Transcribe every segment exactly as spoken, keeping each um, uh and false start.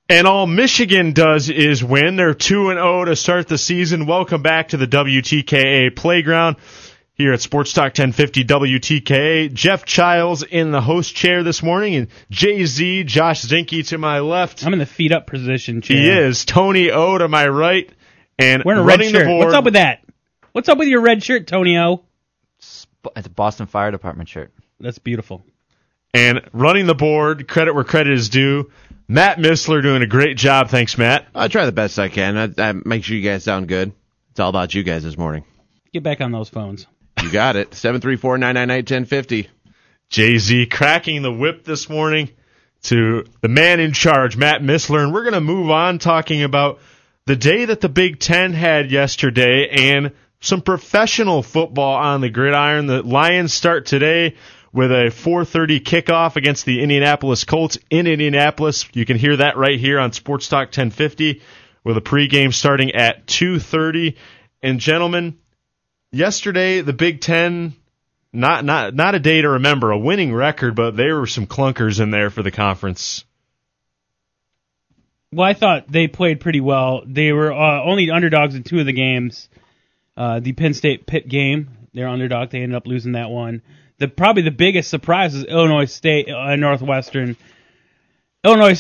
And all Michigan does is win. They're two and oh to start the season. Welcome back to the W T K A Playground here at Sports Talk ten fifty W T K A. Jeff Childs in the host chair this morning, and Jay Z, Josh Zinke to my left. I'm in the feet up position chair. He is. Tony O to my right. And wearing a red shirt. What's up with that? What's up with your red shirt, Tony O? It's a Boston Fire Department shirt. That's beautiful. And running the board, credit where credit is due, Matt Missler doing a great job. Thanks, Matt. I try the best I can. I, I make sure you guys sound good. It's all about you guys this morning. Get back on those phones. You got it. seven three four, nine nine nine, one zero five zero. Jay-Z cracking the whip this morning to the man in charge, Matt Missler. And we're going to move on talking about the day that the Big Ten had yesterday and some professional football on the gridiron. The Lions start today with a four thirty kickoff against the Indianapolis Colts in Indianapolis. You can hear that right here on Sports Talk ten fifty with a pregame starting at two thirty. And gentlemen, yesterday the Big Ten, not not not a day to remember, a winning record, but there were some clunkers in there for the conference. Well, I thought they played pretty well. They were uh, only underdogs in two of the games. Uh, the Penn State Pitt game, they're underdog. They ended up losing that one. The probably the biggest surprise is Illinois State uh, Northwestern. Illinois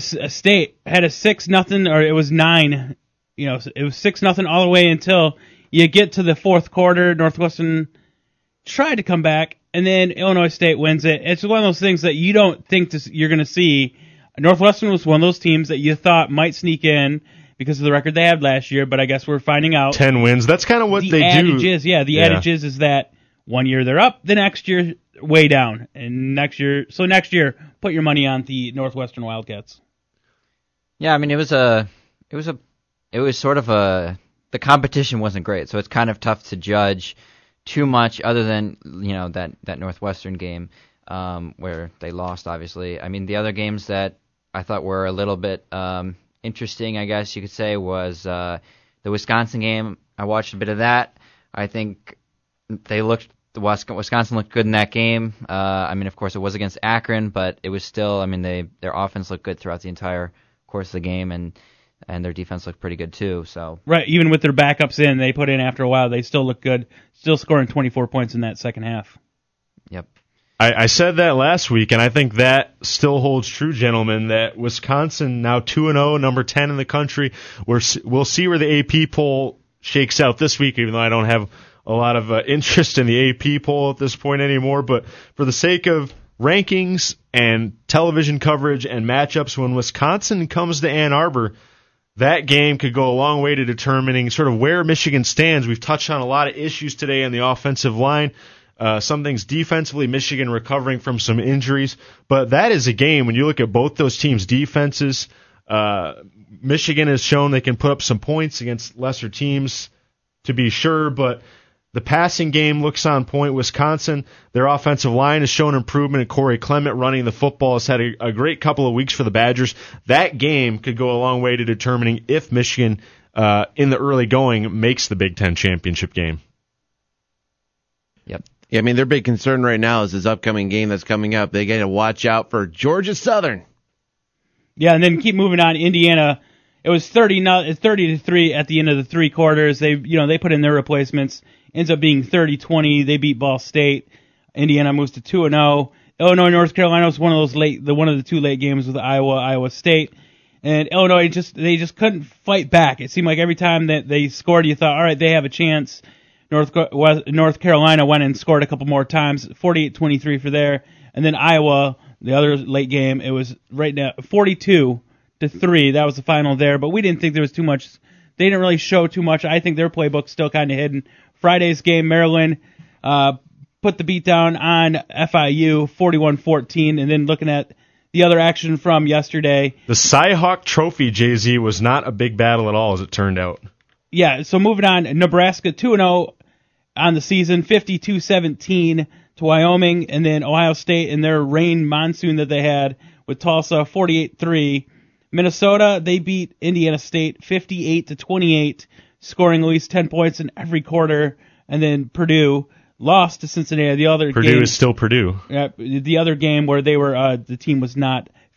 State had a six nothing, or it was nine. You know, it was six nothing all the way until you get to the fourth quarter. Northwestern tried to come back, and then Illinois State wins it. It's one of those things that you don't think this, you're going to see. Northwestern was one of those teams that you thought might sneak in because of the record they had last year, but I guess we're finding out. Ten wins. That's kind of what the they adage do. Is, yeah, the yeah. adage is, is that one year they're up, the next year way down, and next year. So next year, put your money on the Northwestern Wildcats. Yeah, I mean it was a, it was a, it was sort of a. The competition wasn't great, so it's kind of tough to judge too much, other than you know that that Northwestern game um, where they lost. Obviously, I mean the other games that I thought were a little bit um, interesting, I guess you could say, was uh, the Wisconsin game. I watched a bit of that. I think they looked. Wisconsin looked good in that game. Uh, I mean, of course, it was against Akron, but it was still. I mean, they their offense looked good throughout the entire course of the game, and and their defense looked pretty good too. So right, even with their backups in, they put in after a while, they still look good. Still scoring twenty-four points in that second half. Yep. I, I said that last week, and I think that still holds true, gentlemen, that Wisconsin now two and oh, number ten in the country. We're, we'll see where the A P poll shakes out this week, even though I don't have a lot of uh, interest in the A P poll at this point anymore. But for the sake of rankings and television coverage and matchups, when Wisconsin comes to Ann Arbor, that game could go a long way to determining sort of where Michigan stands. We've touched on a lot of issues today on the offensive line. Uh, some things defensively, Michigan recovering from some injuries. But that is a game, when you look at both those teams' defenses, uh, Michigan has shown they can put up some points against lesser teams, to be sure, but the passing game looks on point. Wisconsin, their offensive line has shown improvement, and Corey Clement running the football has had a, a great couple of weeks for the Badgers. That game could go a long way to determining if Michigan, uh, in the early going, makes the Big Ten championship game. Yep. Yeah, I mean, their big concern right now is this upcoming game that's coming up. They got to watch out for Georgia Southern. Yeah, and then keep moving on. Indiana, it was thirty to three at the end of the three quarters. They, you know, they put in their replacements. Ends up being thirty twenty. They beat Ball State. Indiana moves to two and oh. Illinois, North Carolina was one of those late, the one of the two late games with Iowa, Iowa State. And Illinois just, they just couldn't fight back. It seemed like every time that they scored, you thought, all right, they have a chance. North North Carolina went and scored a couple more times, forty-eight twenty-three for there. And then Iowa, the other late game, it was right now forty-two to three. That was the final there. But we didn't think there was too much. They didn't really show too much. I think their playbook's still kind of hidden. Friday's game, Maryland uh, put the beat down on F I U, forty-one fourteen. And then looking at the other action from yesterday, the Cy-Hawk Trophy, Jay-Z, was not a big battle at all, as it turned out. Yeah, so moving on, Nebraska two and oh on the season, fifty-two seventeen to Wyoming, and then Ohio State in their rain monsoon that they had with Tulsa, forty-eight three. Minnesota, they beat Indiana State fifty-eight to twenty-eight, scoring at least ten points in every quarter, and then Purdue lost to Cincinnati. The other Purdue game, is still Purdue. Uh, the other game where they were, uh, the team was not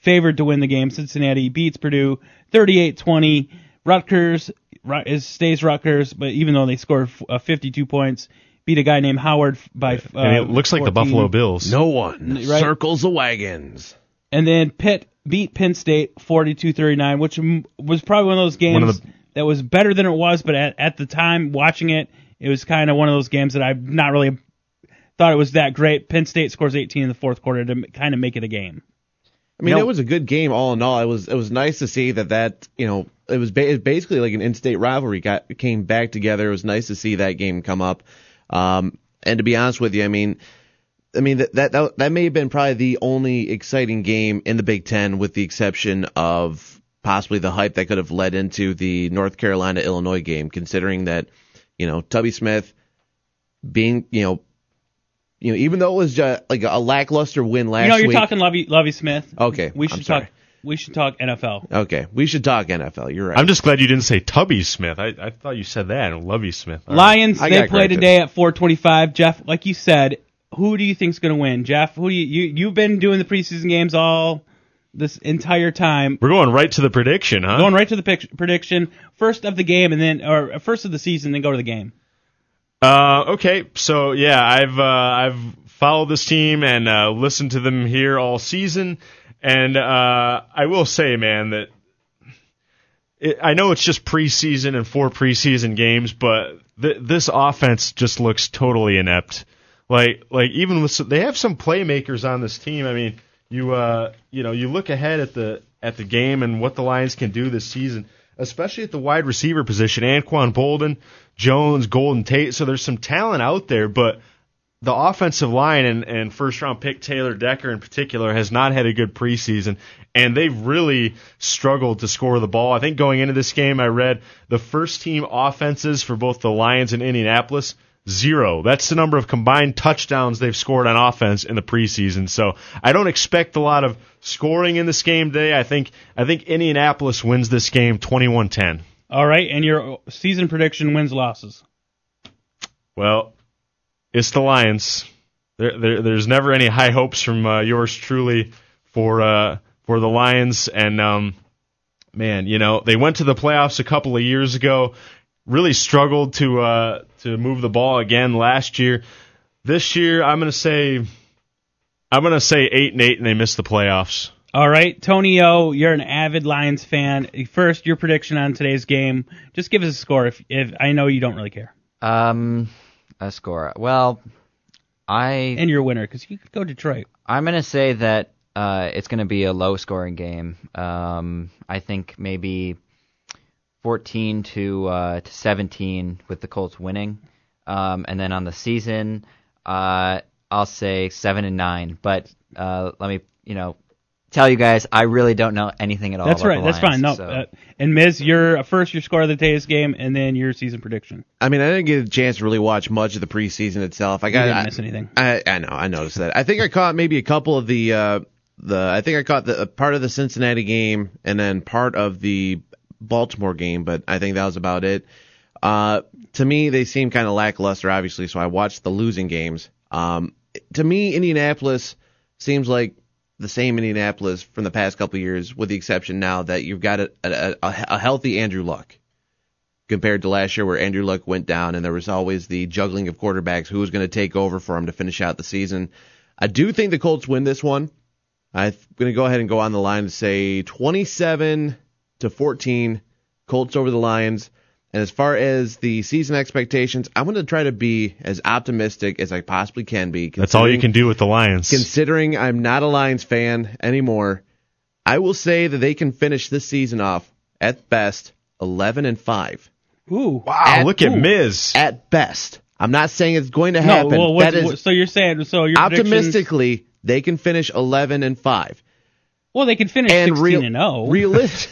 favored to win the game. Cincinnati beats Purdue thirty-eight twenty. Rutgers is, stays Rutgers, but even though they scored uh, fifty-two points, beat a guy named Howard by uh, and it looks like fourteen. the Buffalo Bills. No one Right. circles the wagons. And then Pitt beat Penn State forty-two thirty-nine, which m- was probably one of those games One of the- that was better than it was, but at, at the time watching it, it was kind of one of those games that I've not really thought it was that great. Penn State scores eighteen in the fourth quarter to kind of make it a game. I mean, You know- it was a good game all in all. It was it was nice to see that that you know it was ba- basically like an in-state rivalry got came back together. It was nice to see that game come up. Um, and to be honest with you, I mean, I mean that that that, that may have been probably the only exciting game in the Big Ten, with the exception of possibly the hype that could have led into the North Carolina Illinois game, considering that you know Tubby Smith being you know. You know, even though it was just like a lackluster win last You know, you're week. talking Lovey, Lovey Smith. Okay, we I'm should sorry. talk. We should talk N F L. Okay, we should talk N F L. You're right. I'm just glad you didn't say Tubby Smith. I, I thought you said that. Lovey Smith. All right. Lions, I they got play corrected. today at four twenty-five. Jeff, like you said, who do you think's going to win? Jeff, who do you, you you've been doing the preseason games all this entire time. We're going right to the prediction, huh? Going right to the pic- prediction, first of the game and then or first of the season, then go to the game. Uh, okay, so yeah, I've uh, I've followed this team and uh, listened to them here all season, and uh, I will say, man, that it, I know it's just preseason and four preseason games, but th- this offense just looks totally inept. Like like even with some, they have some playmakers on this team. I mean, you uh you know you look ahead at the at the game and what the Lions can do this season, especially at the wide receiver position. Anquan Bolden, Jones, Golden Tate. So there's some talent out there, but the offensive line and, and first-round pick Taylor Decker in particular has not had a good preseason, and they've really struggled to score the ball. I think going into this game, I read the first-team offenses for both the Lions and Indianapolis, zero. That's the number of combined touchdowns they've scored on offense in the preseason. So I don't expect a lot of scoring in this game today. I think I think Indianapolis wins this game twenty-one ten. All right, and your season prediction wins losses. Well, it's the Lions. There, there, there's never any high hopes from uh, yours truly for uh, for the Lions. And um, man, you know they went to the playoffs a couple of years ago. Really struggled to uh, to move the ball again last year. This year, I'm gonna say I'm gonna say eight and eight, and they missed the playoffs. All right, Tony O, you're an avid Lions fan. First, your prediction on today's game. Just give us a score. If if I know you don't really care, Um, a score. Well, I and your winner because you could go Detroit. I'm gonna say that uh, it's gonna be a low-scoring game. Um, I think maybe fourteen to uh, to seventeen with the Colts winning, um, and then on the season, uh, I'll say seven and nine. But uh, let me, you know, tell you guys, I really don't know anything at all. That's about right. the That's fine. Lions, No, so- uh, and Miz, your first your score of the today's game, and then your season prediction. I mean, I didn't get a chance to really watch much of the preseason itself. I You got. didn't I, miss anything. I, I know. I noticed that. I think I caught maybe a couple of the. Uh, the I think I caught the uh, part of the Cincinnati game and then part of the Baltimore game, but I think that was about it. Uh, to me, they seem kind of lackluster, obviously, so I watched the losing games. Um, to me, Indianapolis seems like the same Indianapolis from the past couple of years, with the exception now that you've got a, a, a, a healthy Andrew Luck compared to last year where Andrew Luck went down and there was always the juggling of quarterbacks, who was going to take over for him to finish out the season. I do think the Colts win this one. I'm going to go ahead and go on the line and say twenty-seven to fourteen, Colts over the Lions. And as far as the season expectations, I'm going to try to be as optimistic as I possibly can be. That's all you can do with the Lions. Considering I'm not a Lions fan anymore, I will say that they can finish this season off at best eleven and five. Ooh. Wow, At- look at ooh. Miz. At best. I'm not saying it's going to No, happen. well, what's, that is what- so you're saying so your predictions- optimistically, they can finish eleven and five. Well, they can finish And sixteen real, and zero. realist,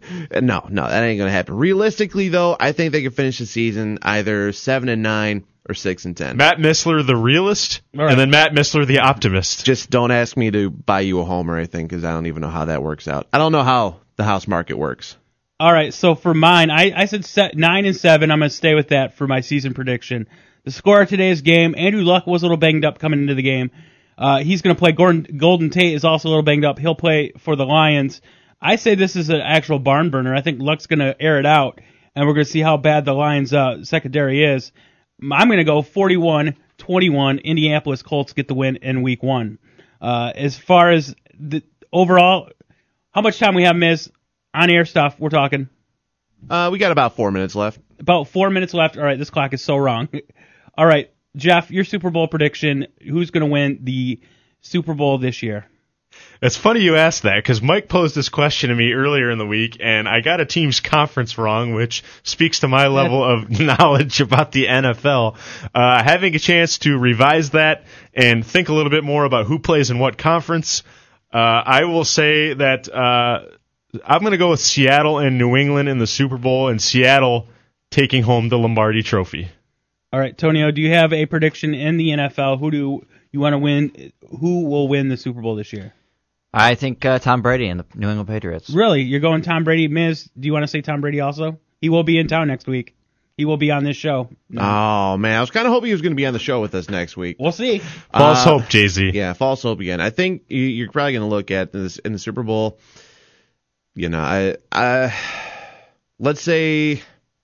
no, no, that ain't gonna happen. Realistically, though, I think they can finish the season either seven and nine or six and ten. Matt Missler, the realist, All right. and then Matt Missler, the optimist. Just don't ask me to buy you a home or anything, because I don't even know how that works out. I don't know how the house market works. All right, so for mine, I, I said set nine and seven. I'm going to stay with that for my season prediction. The score of today's game: Andrew Luck was a little banged up coming into the game. Uh, he's going to play. Gordon, Golden Tate is also a little banged up. He'll play for the Lions. I say this is an actual barn burner. I think Luck's going to air it out, and we're going to see how bad the Lions' uh, secondary is. I'm going to go forty-one twenty-one. Indianapolis Colts get the win in week one. Uh, as far as the overall, how much time we have, Miz? On-air stuff, we're talking. Uh, we got about four minutes left. About four minutes left. All right, this clock is so wrong. All right, Jeff, your Super Bowl prediction. Who's going to win the Super Bowl this year? It's funny you asked that because Mike posed this question to me earlier in the week, and I got a team's conference wrong, which speaks to my level of knowledge about the N F L. Uh, having a chance to revise that and think a little bit more about who plays in what conference, uh, I will say that uh, I'm going to go with Seattle and New England in the Super Bowl, and Seattle taking home the Lombardi Trophy. All right, Tonio, do you have a prediction in the N F L? Who do you want to win? Who will win the Super Bowl this year? I think uh, Tom Brady and the New England Patriots. Really? You're going Tom Brady? Miz, do you want to say Tom Brady also? He will be in town next week. He will be on this show. No. Oh, man. I was kind of hoping he was going to be on the show with us next week. We'll see. False uh, hope, Jay-Z. Yeah, false hope again. I think you're probably going to look at this in the Super Bowl. You know, I, I let's say,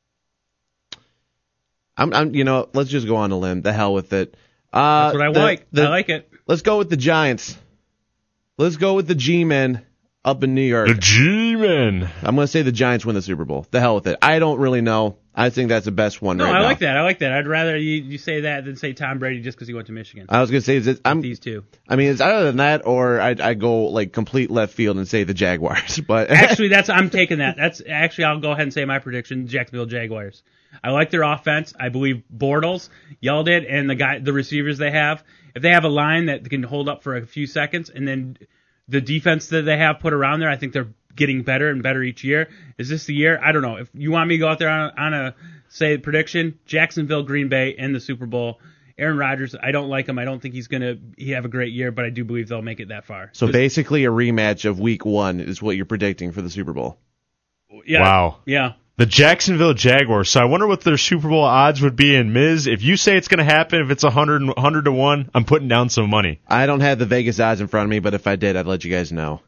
I'm, I'm, you know, let's just go on a limb. The hell with it. Uh, That's what I the, like. The, I like it. Let's go with the Giants. Let's go with the G-Men up in New York. The G-Men. I'm going to say the Giants win the Super Bowl. The hell with it. I don't really know. I think that's the best one no, right I now. I like that. I like that. I'd rather you, you say that than say Tom Brady just because he went to Michigan. I was going to say, is it, I'm, these two. I mean, it's either than that or I I go like complete left field and say the Jaguars. But actually, that's I'm taking that. That's actually I'll go ahead and say my prediction: Jacksonville Jaguars. I like their offense. I believe Bortles, yelled it, and the guy, the receivers they have. If they have a line that can hold up for a few seconds, and then the defense that they have put around there, I think they're getting better and better each year. Is this the year? I don't know. If you want me to go out there on a, on a say prediction, Jacksonville, Green Bay, in the Super Bowl. Aaron Rodgers, I don't like him. I don't think he's going to he have a great year, but I do believe they'll make it that far. So Just, basically a rematch of week one is what you're predicting for the Super Bowl. Yeah, wow. Yeah. The Jacksonville Jaguars. So I wonder what their Super Bowl odds would be. And Miz, if you say it's going to happen, if it's one hundred, one hundred to one, I'm putting down some money. I don't have the Vegas odds in front of me, but if I did, I'd let you guys know.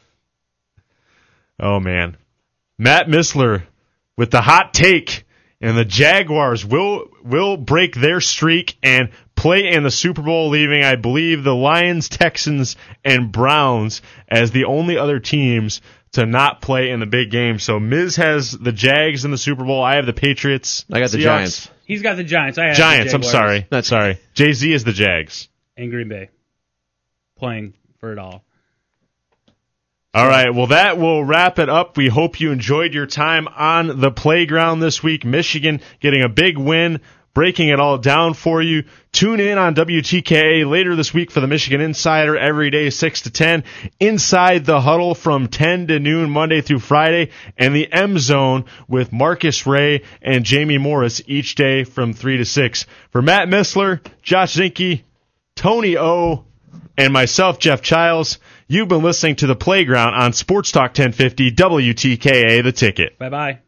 Oh, man. Matt Missler with the hot take. And the Jaguars will will break their streak and play in the Super Bowl, leaving, I believe, the Lions, Texans, and Browns as the only other teams to not play in the big game. So Miz has the Jags in the Super Bowl. I have the Patriots. I got the Seahawks. Giants. He's got the Giants. I have Giants, the I'm Jaguars. sorry. That's sorry. Jay-Z is the Jags. And Green Bay. Playing for it all. All right, well, that will wrap it up. We hope you enjoyed your time on the playground this week. Michigan getting a big win, breaking it all down for you. Tune in on W T K A later this week for the Michigan Insider every day, six to ten. Inside the Huddle from ten to noon, Monday through Friday. And the M Zone with Marcus Ray and Jamie Morris each day from three to six. For Matt Missler, Josh Zinke, Tony O, and myself, Jeff Childs, you've been listening to The Playground on Sports Talk ten fifty W T K A, The Ticket. Bye-bye.